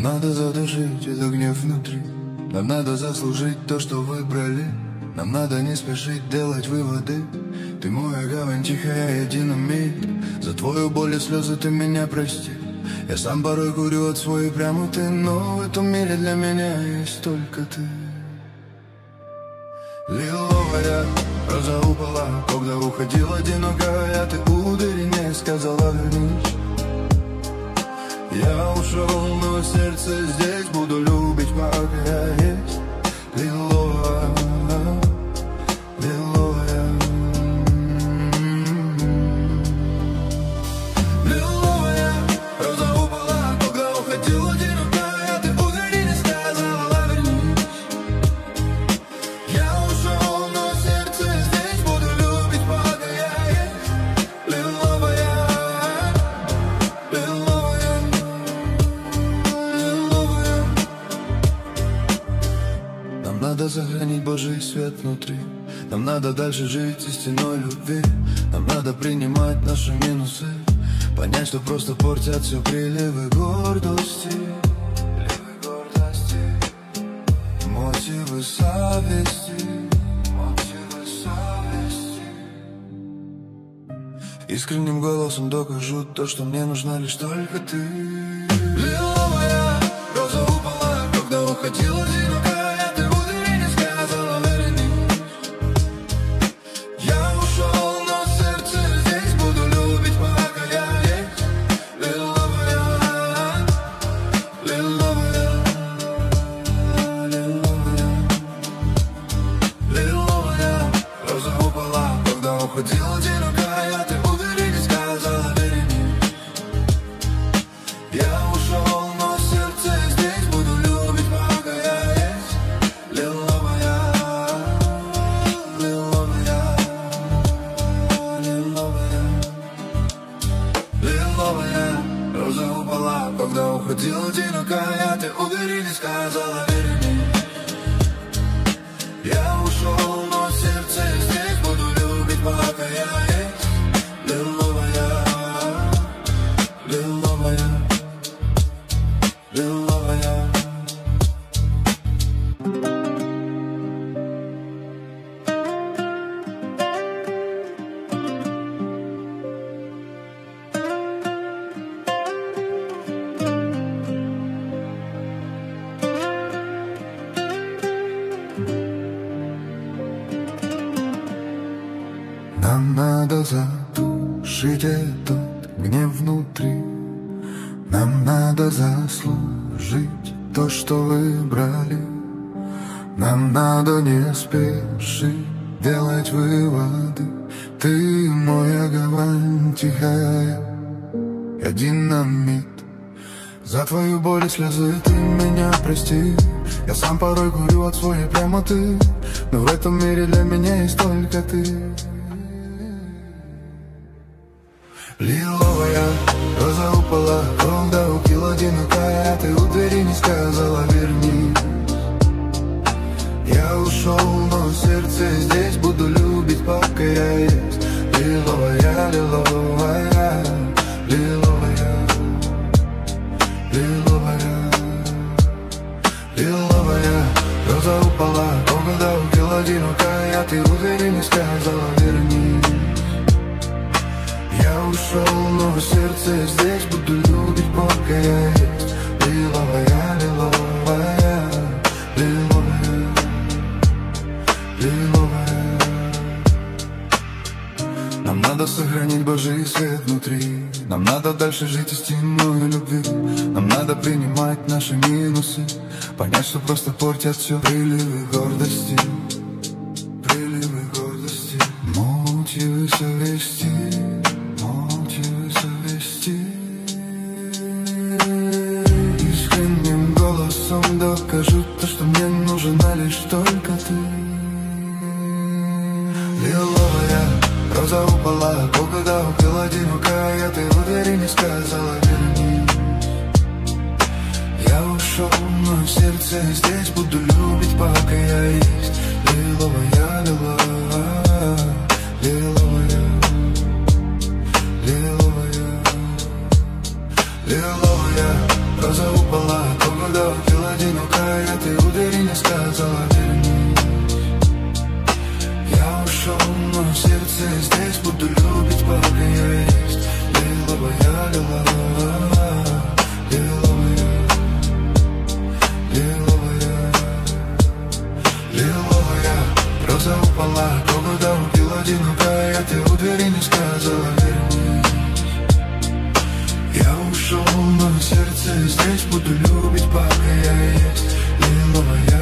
надо задушить этот гнев внутри. Нам надо заслужить то, что выбрали. Нам надо не спешить делать выводы. Ты моя гавань тихая, я динамит. За твою боль и слезы ты меня прости. Я сам порой курю от своей прямоты, но в этом мире для меня есть только ты. Лиловая роза упала, когда уходил одинокая. Ты удари, не сказала вернись. Я ушел, но сердце здесь, буду любить, пока я есть. Лиловая, лиловая. Лиловая роза упала, когда уходил одинокая. Ты удари, не сказала вернись. Я ушел, но сердце здесь, буду любить, пока я есть. Лиловая, лиловая, лиловая. Нам надо сохранить Божий свет внутри. Нам надо дальше жить истинной любви. Нам надо принимать наши минусы, понять, что просто портят все приливы гордости. Мотивы совести. Искренним голосом докажу то, что мне нужна лишь только ты. Лиловая роза упала, когда уходила одинокая. Ты удари, не сказала вернись. Я ушел, но сердце здесь, буду любить, пока я есть. Лиловая, лиловая, лиловая, лиловая роза упала, когда уходила одинокая. Ты удари, не сказала вернись. Я ушел, но сердце здесь, буду любить, пока я есть. Лиловая, лиловая, лиловая, лиловая роза упала, когда уходила одинокая. Ты удари, не сказала вернись. Я ушел, но сердце здесь, буду любить, пока я есть. Лиловая, лиловая, лиловая. Нам надо задушить этот гнев внутри. Нам надо заслужить то, что выбрали. Нам надо не спешить делать выводы. Ты моя гавань тихая, я динамит. За твою боль и слезы ты меня прости. Я сам порой курю от своей прямоты, но в этом мире для меня есть только ты. Лиловая роза упала, когда укила одинокая. Ты удари, не сказала вернись. Я ушел, но сердце здесь, буду любить, пока я есть. Лиловая, лиловая, лиловая, лиловая, лиловая роза упала, когда укила одинокая. Ты удари, не сказала вернись. Я ушел, но сердце здесь, буду любить, пока я есть. Лиловая, лиловая, лиловая, лиловая. Нам надо сохранить Божий свет внутри. Нам надо дальше жить истинной любви. Нам надо принимать наши минусы, понять, что просто портят все приливы гордости. Приливы гордости. Мотивы совести. Искренним голосом докажу то, что мне нужна лишь только ты. Лиловая роза упала, когда укрыла одинокая. Ты удари, не сказала вернись. Я ушел, но сердце здесь, буду любить, пока я есть. Лиловая, лиловая, лиловая, лиловая, лиловая роза упала, сердце здесь буду любить, пока я есть. Лиловая, лиловая, лиловая, лиловая, лиловая. Роза упала, погода убила, одинокая, ты у двери не сказала вернись. Я ушел, но сердце здесь буду любить, пока я есть. Лиловая.